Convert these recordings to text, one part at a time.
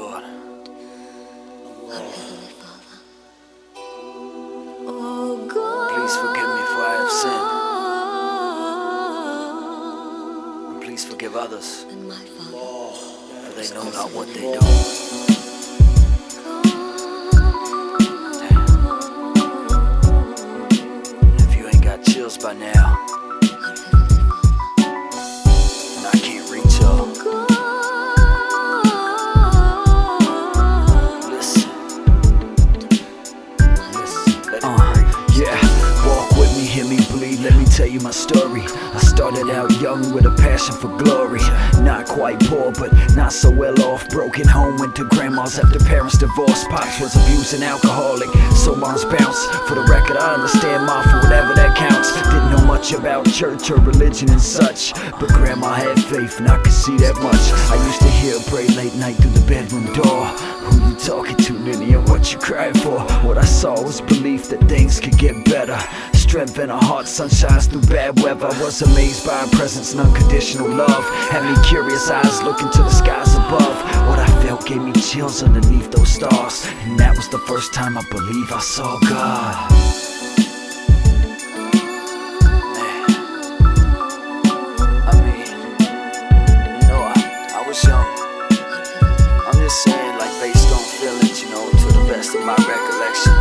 Lord. Our Heavenly Father. Oh God. Please forgive me for I have sinned. And please forgive others, And my Father. for they know not what they do. If you ain't got chills by now, Our Heavenly Father. and I can't reach up, listen, let it break. Yeah, walk with me, hear me bleed, let me tell you my story. I started out young with a passion for glory. Not quite poor, but not so well off. Broken home, went to grandma's after parents divorced. Pops was abusing alcoholic, so moms bounced. For the record, I understand ma for whatever that counts. Didn't know much about church or religion and such, but grandma had faith and I could see that much. I used to hear her pray late night through the bedroom door. Who you talking to, Ninny, and what you crying for? What I saw was belief that things could get better. Strength in her heart, sunshines through bad weather. I was amazed by her presence and unconditional love. Had me curious eyes looking to the skies above. What I felt gave me chills underneath those stars, and that was the first time I believe I saw God. I mean, you know, I was young. I'm just saying, like, based on feelings, you know, to the best of my recollection.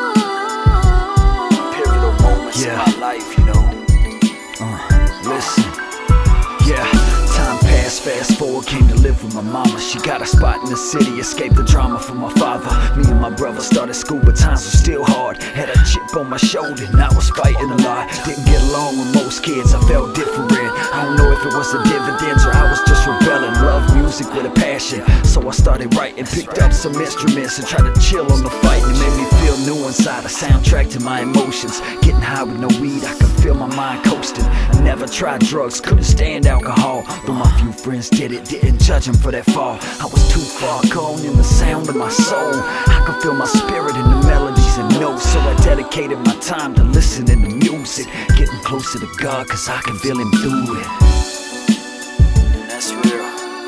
Pivotal moments in my life, you know. Listen, yeah, time passed, fast forward, came to live with my mama. She got a spot in the city, escaped the drama from my father. Me and my brother started school, but times were still hard. Had a chip on my shoulder and I was fighting a lot. Didn't get along with most kids, I felt different. I don't know if it was the dividends or I was just rebelling. Loved music with a passion, so I started writing. Picked up some instruments and tried to chill on the fight. It made me feel new inside, a soundtrack to my emotions. Getting high with no weed, I could feel my mind coasting. I never tried drugs, couldn't stand alcohol. Though my few friends did it, didn't judge them for that fall. I was too far gone in the sound of my soul. I could feel my spirit in the melodies and notes, so I dedicated my time to listening to music. Getting closer to God, cause I can feel Him through it. And that's real.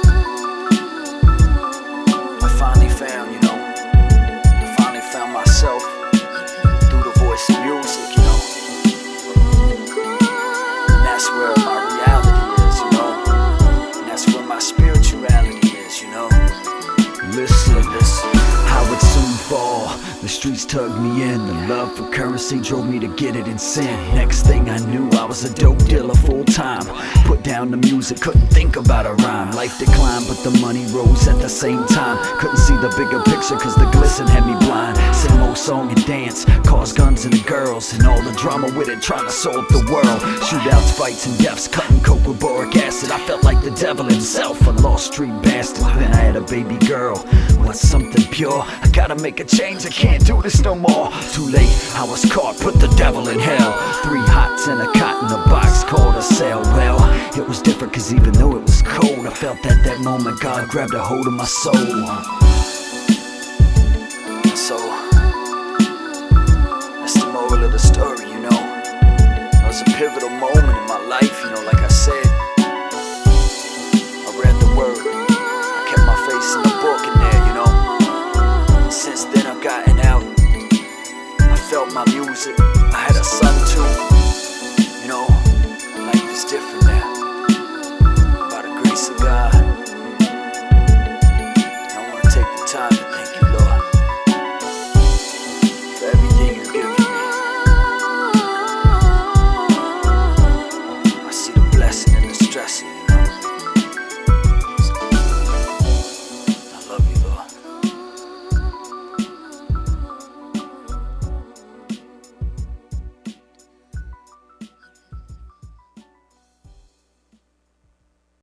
I finally found, you know, I finally found myself through the voice of music, you know. And that's where my reality is, you know. And that's where my spirituality is, you know. Listen, I would soon fall. The streets tugged me in. The love for currency drove me to get it in sin. Next thing I knew, I was a dope dealer full time. Put down the music, couldn't think about a rhyme. Life declined, but the money rose at the same time. Couldn't see the bigger picture, cause the glisten had me blind. Same old song and dance, cars, guns, and the girls, and all the drama with it, trying to solve the world. Shootouts, fights, and deaths, cutting coke with boric acid. I felt like the devil himself, a lost street bastard. Then I had a baby girl. What's something pure? I gotta make a change, I can't do this no more. Too late, I was caught, put the devil in hell. 3 hots and a cot in a box called a cell. Well, it was different cause even though it was cold, I felt at that moment God grabbed a hold of my soul. So, that's the moral of the story, you know. It was a pivotal moment in my life, you know, like I said. I read the word, I kept my face in the book in there, you know. And since then I've gotten out, I felt my music.